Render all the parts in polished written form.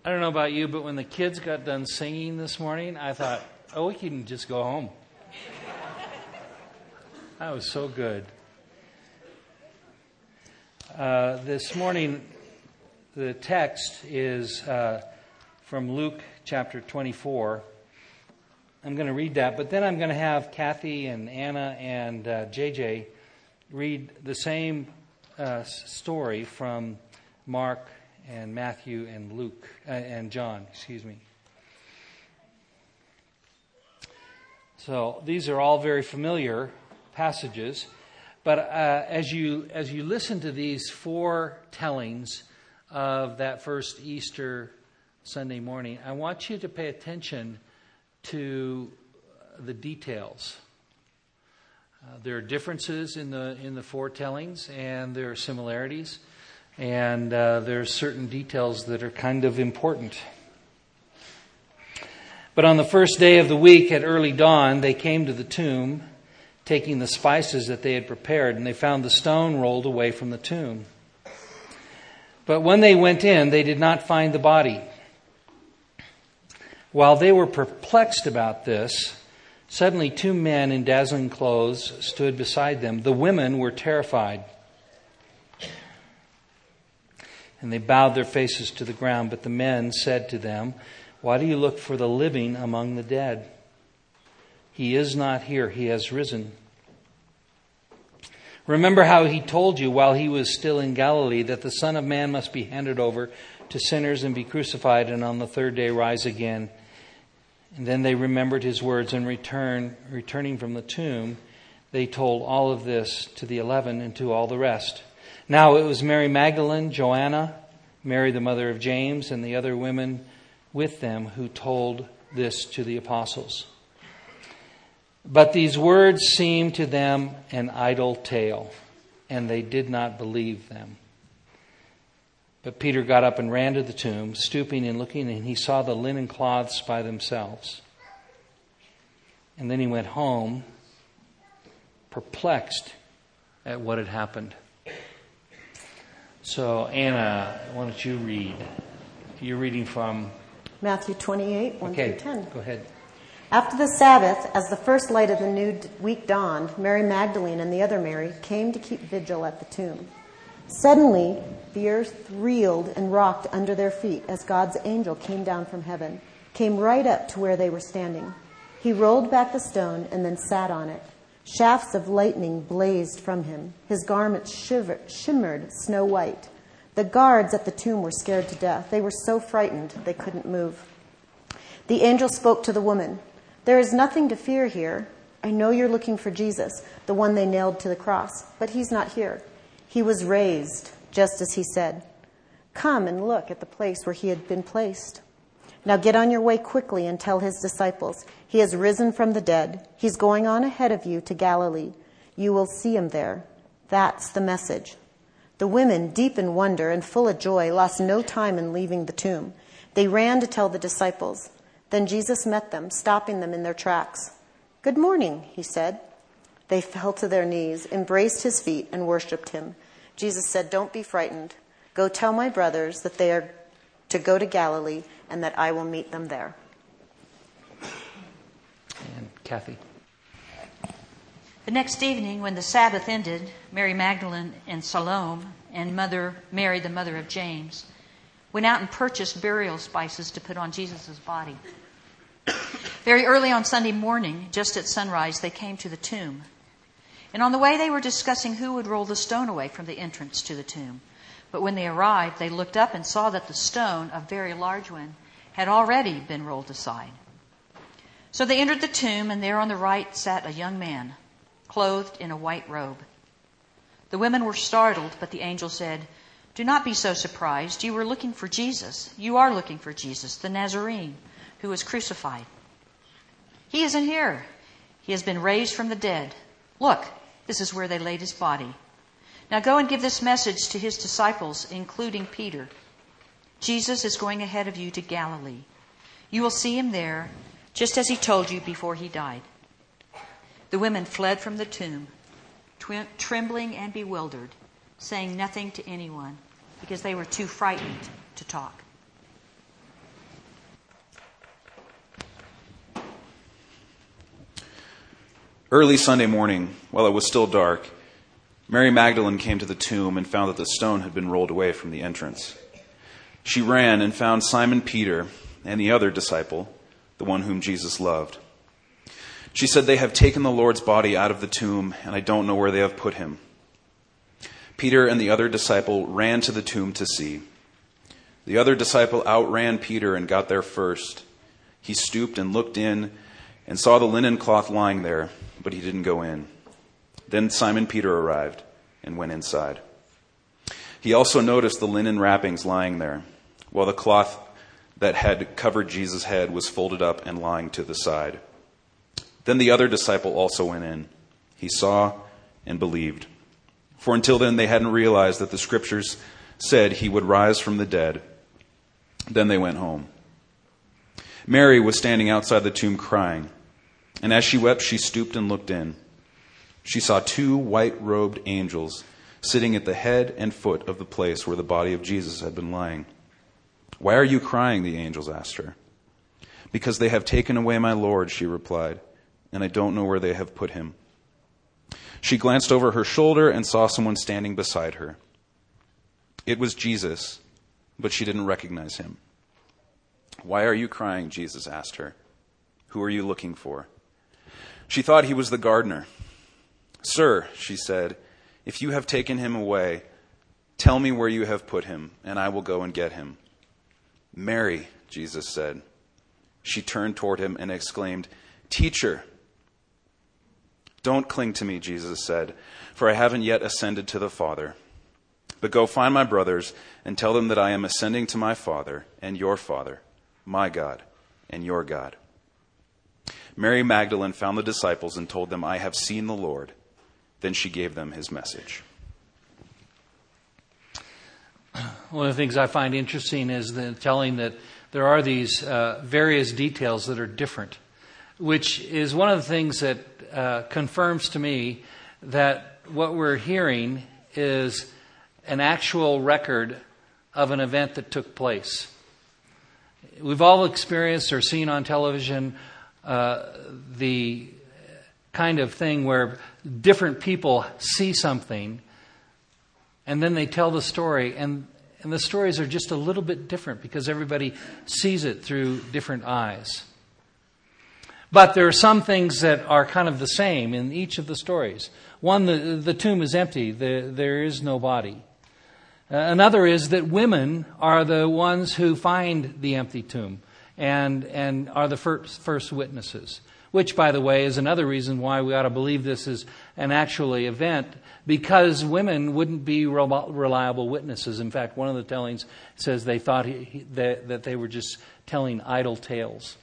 I don't know about you, but when the kids got done singing this morning, I thought, we can just go home. That was so good. This morning, the text is from Luke chapter 24. I'm going to read that, but then I'm going to have Kathy and Anna and JJ read the same story from Mark and Matthew and Luke and John, So these are all very familiar passages, but as you listen to these four tellings of that first Easter Sunday morning, I want you to pay attention to the details. There are differences in the four tellings, and there are similarities. And there are certain details that are kind of important. But on the first day of the week at early dawn, they came to the tomb, taking the spices that they had prepared, and they found the stone rolled away from the tomb. But when they went in, they did not find the body. While they were perplexed about this, suddenly two men in dazzling clothes stood beside them. The women were terrified, and they bowed their faces to the ground. But the men said to them, "Why do you look for the living among the dead? He is not here, he has risen. Remember how he told you while he was still in Galilee that the Son of Man must be handed over to sinners and be crucified, and on the third day rise again." And then they remembered his words, and returning from the tomb, they told all of this to the 11 and to all the rest. Now it was Mary Magdalene, Joanna, Mary the mother of James, and the other women with them who told this to the apostles. But these words seemed to them an idle tale, and they did not believe them. But Peter got up and ran to the tomb, stooping and looking, and he saw the linen cloths by themselves. And then he went home, perplexed at what had happened. So, Anna, why don't you read? You're reading from Matthew 28, 1 through 10. Go ahead. After the Sabbath, as the first light of the new week dawned, Mary Magdalene and the other Mary came to keep vigil at the tomb. Suddenly, the earth reeled and rocked under their feet as God's angel came down from heaven, came right up to where they were standing. He rolled back the stone and then sat on it. Shafts of lightning blazed from him. His garments shimmered snow white. The guards at the tomb were scared to death. They were so frightened they couldn't move. The angel spoke to the woman. "There is nothing to fear here. I know you're looking for Jesus, the one they nailed to the cross, but he's not here. He was raised, just as he said. Come and look at the place where he had been placed. Now get on your way quickly and tell his disciples, he has risen from the dead. He's going on ahead of you to Galilee. You will see him there." That's the message. The women, deep in wonder and full of joy, lost no time in leaving the tomb. They ran to tell the disciples. Then Jesus met them, stopping them in their tracks. "Good morning," he said. They fell to their knees, embraced his feet, and worshipped him. Jesus said, "Don't be frightened. Go tell my brothers that they are to go to Galilee and that I will meet them there." And Kathy. The next evening, when the Sabbath ended, Mary Magdalene and Salome and Mary, the mother of James, went out and purchased burial spices to put on Jesus' body. Very early on Sunday morning, just at sunrise, they came to the tomb. And on the way, they were discussing who would roll the stone away from the entrance to the tomb. But when they arrived, they looked up and saw that the stone, a very large one, had already been rolled aside. So they entered the tomb, and there on the right sat a young man, clothed in a white robe. The women were startled, but the angel said, "Do not be so surprised. You were looking for Jesus. You are looking for Jesus, the Nazarene, who was crucified. He isn't here. He has been raised from the dead. Look, this is where they laid his body. Now go and give this message to his disciples, including Peter. Jesus is going ahead of you to Galilee. You will see him there, just as he told you before he died." The women fled from the tomb, trembling and bewildered, saying nothing to anyone because they were too frightened to talk. Early Sunday morning, while it was still dark, Mary Magdalene came to the tomb and found that the stone had been rolled away from the entrance. She ran and found Simon Peter and the other disciple, the one whom Jesus loved. She said, "They have taken the Lord's body out of the tomb, and I don't know where they have put him." Peter and the other disciple ran to the tomb to see. The other disciple outran Peter and got there first. He stooped and looked in and saw the linen cloth lying there, but he didn't go in. Then Simon Peter arrived and went inside. He also noticed the linen wrappings lying there, while the cloth that had covered Jesus' head was folded up and lying to the side. Then the other disciple also went in. He saw and believed. For until then they hadn't realized that the scriptures said he would rise from the dead. Then they went home. Mary was standing outside the tomb crying, and as she wept, she stooped and looked in. She saw 2 white-robed angels sitting at the head and foot of the place where the body of Jesus had been lying. "Why are you crying?" the angels asked her. "Because they have taken away my Lord," she replied, "and I don't know where they have put him." She glanced over her shoulder and saw someone standing beside her. It was Jesus, but she didn't recognize him. "Why are you crying?" Jesus asked her. "Who are you looking for?" She thought he was the gardener. "Sir," she said, "if you have taken him away, tell me where you have put him, and I will go and get him." "Mary," Jesus said. She turned toward him and exclaimed, "Teacher." "Don't cling to me," Jesus said, "for I haven't yet ascended to the Father. But go find my brothers and tell them that I am ascending to my Father and your Father, my God and your God." Mary Magdalene found the disciples and told them, "I have seen the Lord." Then she gave them his message. One of the things I find interesting is the telling that there are these various details that are different, which is one of the things that confirms to me that what we're hearing is an actual record of an event that took place. We've all experienced or seen on television the kind of thing where different people see something and then they tell the story, and the stories are just a little bit different because everybody sees it through different eyes. But there are some things that are kind of the same in each of the stories. One, the tomb is empty. There is no body. Another is that women are the ones who find the empty tomb and are the first witnesses. Which, by the way, is another reason why we ought to believe this is an actual event, because women wouldn't be reliable witnesses. In fact, one of the tellings says they thought that they were just telling idle tales.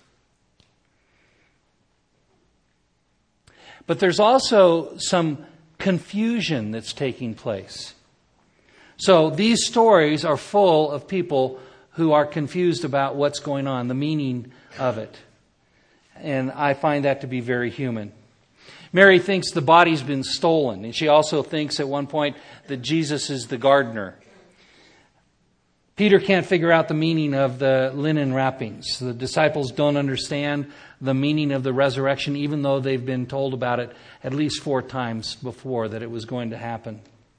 But there's also some confusion that's taking place. So these stories are full of people who are confused about what's going on, the meaning of it. And I find that to be very human. Mary thinks the body's been stolen. And she also thinks at one point that Jesus is the gardener. Peter can't figure out the meaning of the linen wrappings. The disciples don't understand the meaning of the resurrection, even though they've been told about it at least 4 times before that it was going to happen.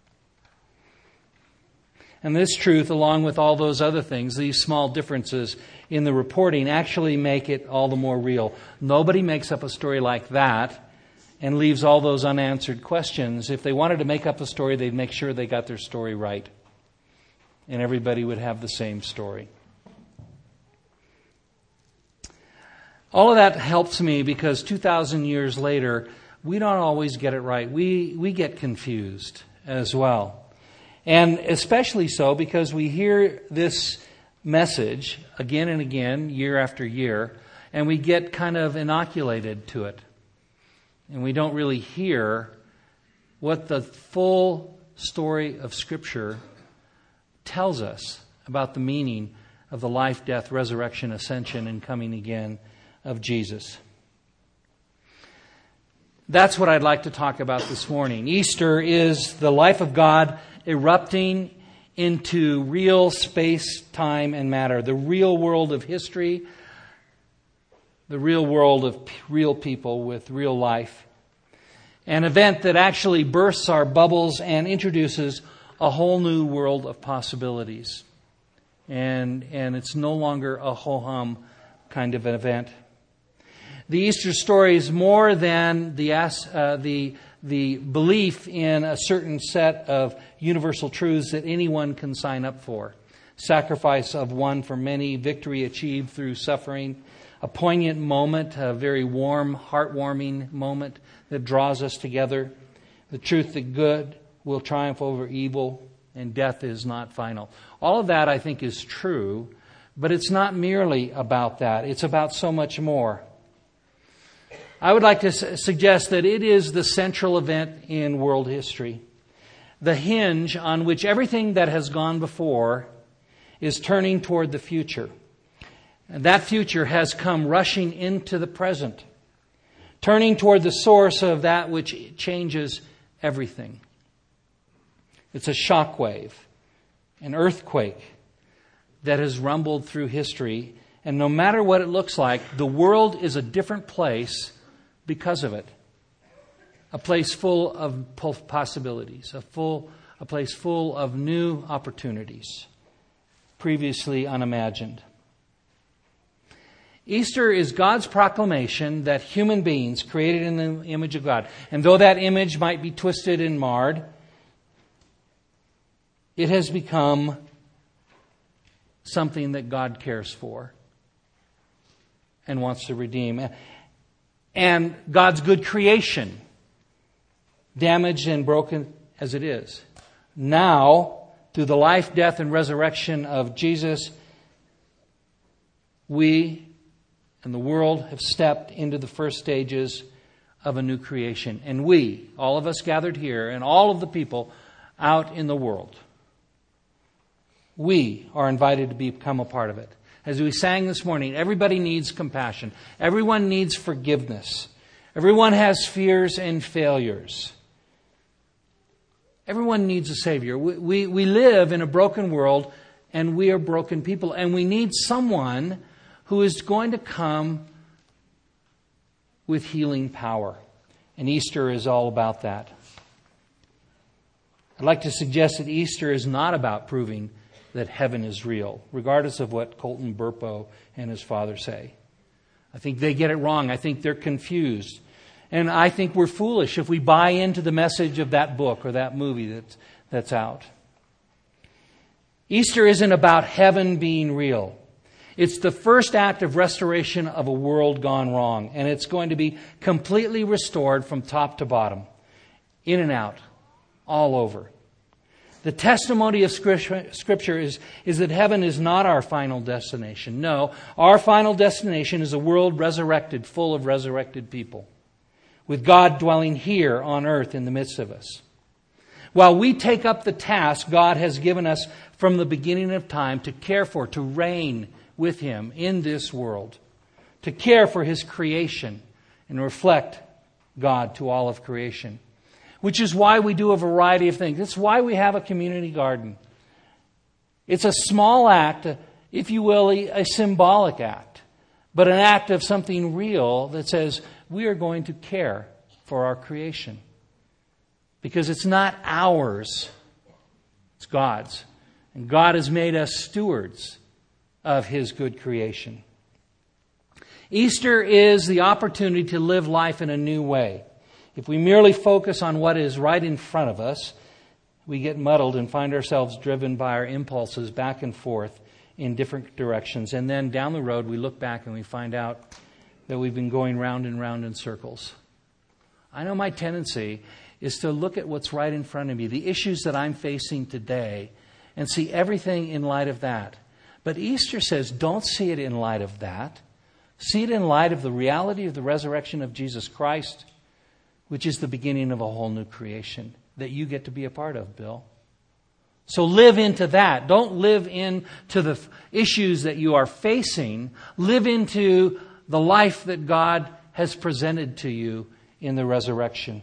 And this truth, along with all those other things, these small differences in the reporting, actually make it all the more real. Nobody makes up a story like that and leaves all those unanswered questions. If they wanted to make up a story, they'd make sure they got their story right. And everybody would have the same story. All of that helps me because 2,000 years later, we don't always get it right. We get confused as well. And especially so because we hear this message again and again, year after year, and we get kind of inoculated to it. And we don't really hear what the full story of Scripture tells us about the meaning of the life, death, resurrection, ascension, and coming again of Jesus. That's what I'd like to talk about this morning. Easter is the life of God erupting into real space, time, and matter. The real world of history. The real world of real people with real life. An event that actually bursts our bubbles and introduces a whole new world of possibilities. And it's no longer a ho-hum kind of an event. The Easter story is more than the belief in a certain set of universal truths that anyone can sign up for. Sacrifice of one for many, victory achieved through suffering, a poignant moment, a very warm, heartwarming moment that draws us together. The truth that good will triumph over evil and death is not final. All of that, I think, is true, but it's not merely about that. It's about so much more. I would like to suggest that it is the central event in world history, the hinge on which everything that has gone before is turning toward the future. And that future has come rushing into the present, turning toward the source of that which changes everything. It's a shockwave, an earthquake that has rumbled through history. And no matter what it looks like, the world is a different place because of it. A place full of possibilities, a place full of new opportunities, previously unimagined. Easter is God's proclamation that human beings created in the image of God, and though that image might be twisted and marred, it has become something that God cares for and wants to redeem. And God's good creation, damaged and broken as it is, now, through the life, death, and resurrection of Jesus, we and the world have stepped into the first stages of a new creation. And we, all of us gathered here, and all of the people out in the world, we are invited to become a part of it. As we sang this morning, everybody needs compassion. Everyone needs forgiveness. Everyone has fears and failures. Everyone needs a Savior. We live in a broken world, and we are broken people. And we need someone who is going to come with healing power. And Easter is all about that. I'd like to suggest that Easter is not about proving that heaven is real, regardless of what Colton Burpo and his father say. I think they get it wrong. I think they're confused. And I think we're foolish if we buy into the message of that book or that movie that's out. Easter isn't about heaven being real. It's the first act of restoration of a world gone wrong. And it's going to be completely restored from top to bottom. In and out. All over. The testimony of Scripture is that heaven is not our final destination. No, our final destination is a world resurrected, full of resurrected people, with God dwelling here on earth in the midst of us. While we take up the task God has given us from the beginning of time to care for, to reign with Him in this world, to care for His creation and reflect God to all of creation. Which is why we do a variety of things. It's why we have a community garden. It's a small act, if you will, a symbolic act, but an act of something real that says we are going to care for our creation. Because it's not ours, it's God's. And God has made us stewards of His good creation. Easter is the opportunity to live life in a new way. If we merely focus on what is right in front of us, we get muddled and find ourselves driven by our impulses back and forth in different directions. And then down the road, we look back and we find out that we've been going round and round in circles. I know my tendency is to look at what's right in front of me, the issues that I'm facing today, and see everything in light of that. But Easter says, don't see it in light of that. See it in light of the reality of the resurrection of Jesus Christ, which is the beginning of a whole new creation that you get to be a part of, Bill. So live into that. Don't live into the issues that you are facing. Live into the life that God has presented to you in the resurrection.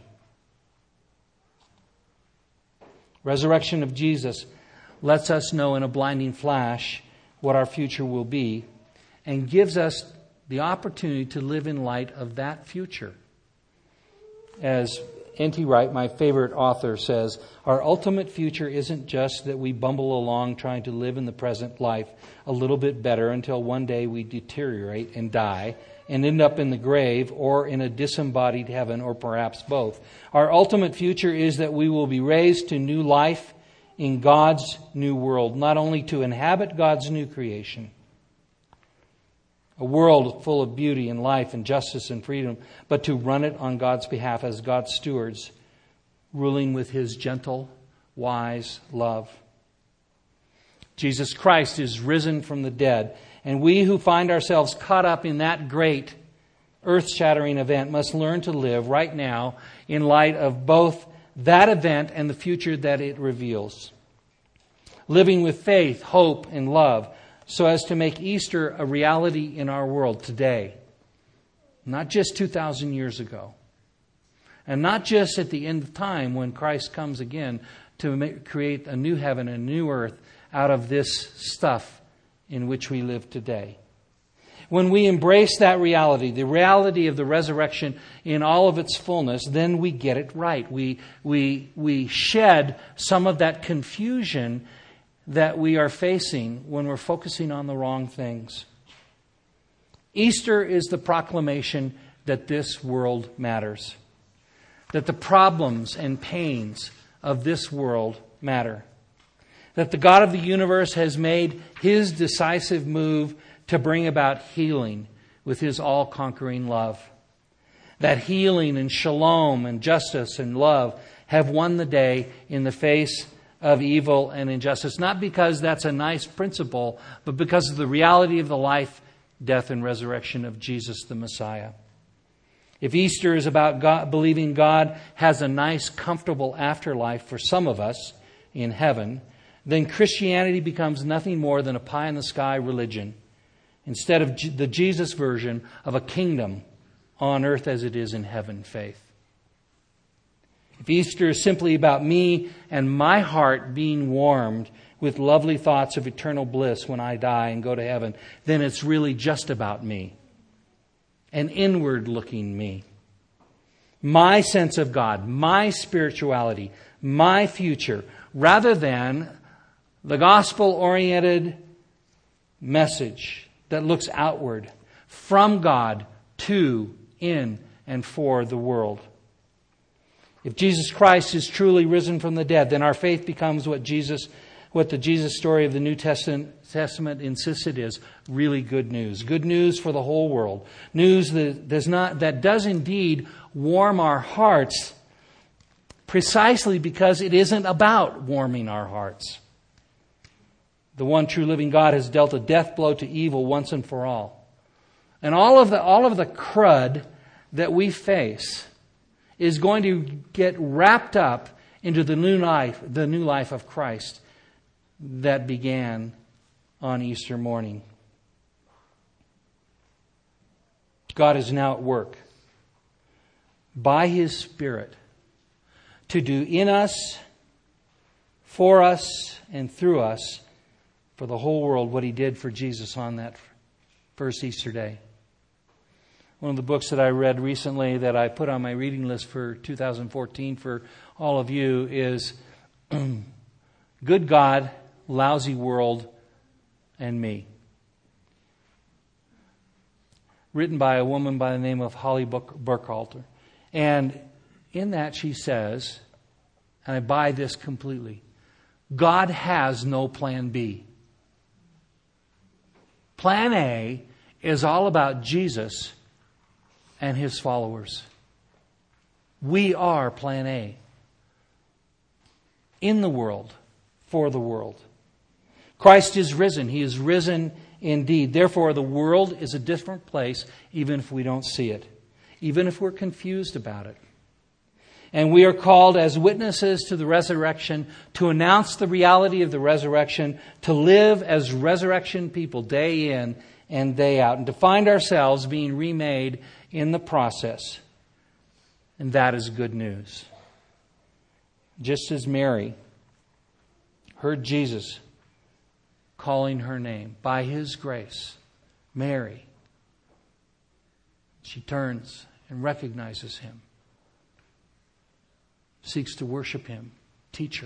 Resurrection of Jesus lets us know in a blinding flash what our future will be and gives us the opportunity to live in light of that future. As N.T. Wright, my favorite author, says, our ultimate future isn't just that we bumble along trying to live in the present life a little bit better until one day we deteriorate and die and end up in the grave or in a disembodied heaven, or perhaps both. Our ultimate future is that we will be raised to new life in God's new world, not only to inhabit God's new creation, a world full of beauty and life and justice and freedom, but to run it on God's behalf as God's stewards, ruling with His gentle, wise love. Jesus Christ is risen from the dead, and we who find ourselves caught up in that great earth-shattering event must learn to live right now in light of both that event and the future that it reveals. Living with faith, hope, and love, so as to make Easter a reality in our world today. Not just 2,000 years ago. And not just at the end of time when Christ comes again to create a new heaven and a new earth out of this stuff in which we live today. When we embrace that reality, the reality of the resurrection in all of its fullness, then we get it right. We shed some of that confusion that we are facing when we're focusing on the wrong things. Easter is the proclamation that this world matters. That the problems and pains of this world matter. That the God of the universe has made His decisive move to bring about healing with His all-conquering love. That healing and shalom and justice and love have won the day in the face of evil and injustice. Not because that's a nice principle, but because of the reality of the life, death, and resurrection of Jesus the Messiah. If Easter is about God, believing God has a nice, comfortable afterlife for some of us in heaven, then Christianity becomes nothing more than a pie-in-the-sky religion instead of the Jesus version of a kingdom on earth as it is in heaven faith. If Easter is simply about me and my heart being warmed with lovely thoughts of eternal bliss when I die and go to heaven, then it's really just about me. An inward-looking me. My sense of God, my spirituality, my future, rather than the gospel-oriented message that looks outward from God to, in, and for the world. If Jesus Christ is truly risen from the dead, then our faith becomes what the Jesus story of the New Testament insists it is, really good news. Good news for the whole world. News that does indeed warm our hearts precisely because it isn't about warming our hearts. The one true living God has dealt a death blow to evil once and for all. And all of the crud that we face is going to get wrapped up into the new life of Christ that began on Easter morning. God is now at work by His Spirit to do in us, for us, and through us, for the whole world, what He did for Jesus on that first Easter day. One of the books that I read recently that I put on my reading list for 2014 for all of you is Good God, Lousy World, and Me. Written by a woman by the name of Holly Burkhalter. And in that she says, and I buy this completely, God has no plan B. Plan A is all about Jesus and His followers. We are plan A. In the world, for the world. Christ is risen. He is risen indeed. Therefore, the world is a different place, even if we don't see it. Even if we're confused about it. And we are called as witnesses to the resurrection to announce the reality of the resurrection, to live as resurrection people day in and day out, and to find ourselves being remade in the process. And that is good news. Just as Mary heard Jesus calling her name by His grace, Mary, she turns and recognizes Him. seeks to worship Him, teacher.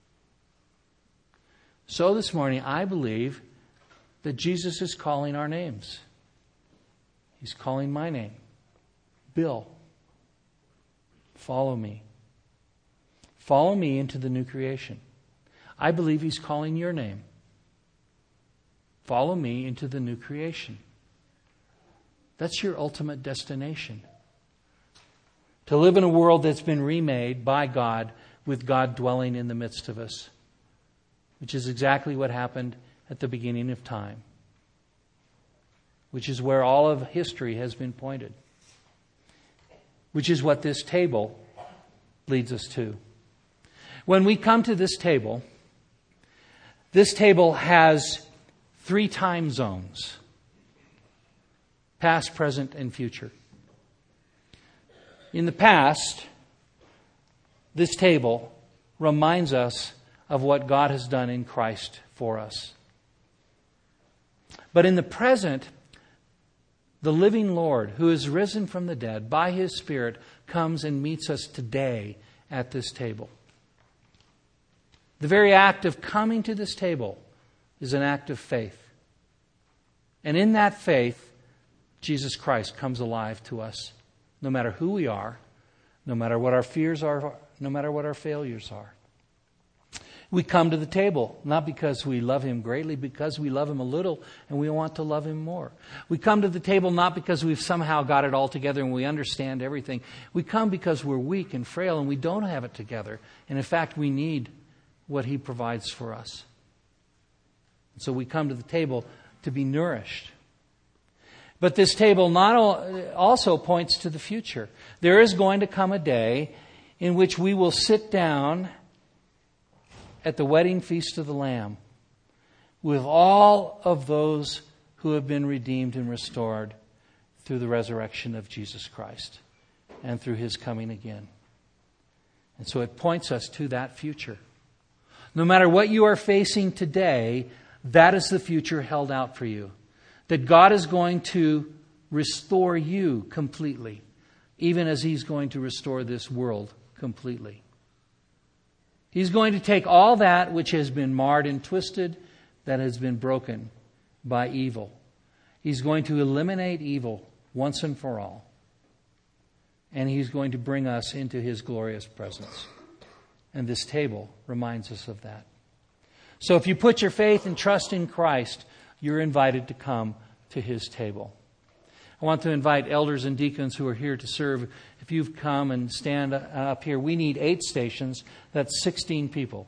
So this morning, I believe that Jesus is calling our names. He's calling my name. Bill, follow me. Follow me into the new creation. I believe He's calling your name. Follow me into the new creation. That's your ultimate destination. To live in a world that's been remade by God, with God dwelling in the midst of us, which is exactly what happened at the beginning of time, which is where all of history has been pointed, which is what this table leads us to. When we come to this table has 3 time zones: past, present, and future. In the past, this table reminds us of what God has done in Christ for us. But in the present, the living Lord, who is risen from the dead by His Spirit, comes and meets us today at this table. The very act of coming to this table is an act of faith. And in that faith, Jesus Christ comes alive to us, no matter who we are, no matter what our fears are, no matter what our failures are. We come to the table not because we love Him greatly, because we love Him a little and we want to love Him more. We come to the table not because we've somehow got it all together and we understand everything. We come because we're weak and frail and we don't have it together. And in fact, we need what He provides for us. So we come to the table to be nourished. But this table also points to the future. There is going to come a day in which we will sit down at the wedding feast of the Lamb with all of those who have been redeemed and restored through the resurrection of Jesus Christ and through His coming again. And so it points us to that future. No matter what you are facing today, that is the future held out for you. That God is going to restore you completely, even as He's going to restore this world completely. He's going to take all that which has been marred and twisted, that has been broken by evil. He's going to eliminate evil once and for all. And He's going to bring us into His glorious presence. And this table reminds us of that. So if you put your faith and trust in Christ, you're invited to come to His table. I want to invite elders and deacons who are here to serve. If you've come and stand up here, we need 8 stations. That's 16 people.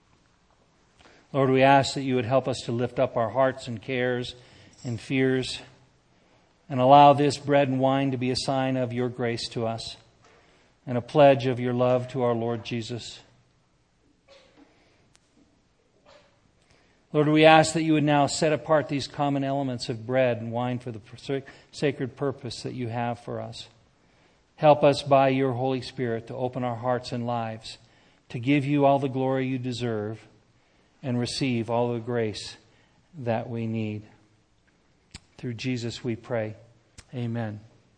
Lord, we ask that You would help us to lift up our hearts and cares and fears and allow this bread and wine to be a sign of Your grace to us and a pledge of Your love to our Lord Jesus. Lord, we ask that You would now set apart these common elements of bread and wine for the sacred purpose that You have for us. Help us by Your Holy Spirit to open our hearts and lives, to give You all the glory You deserve and receive all the grace that we need. Through Jesus we pray. Amen.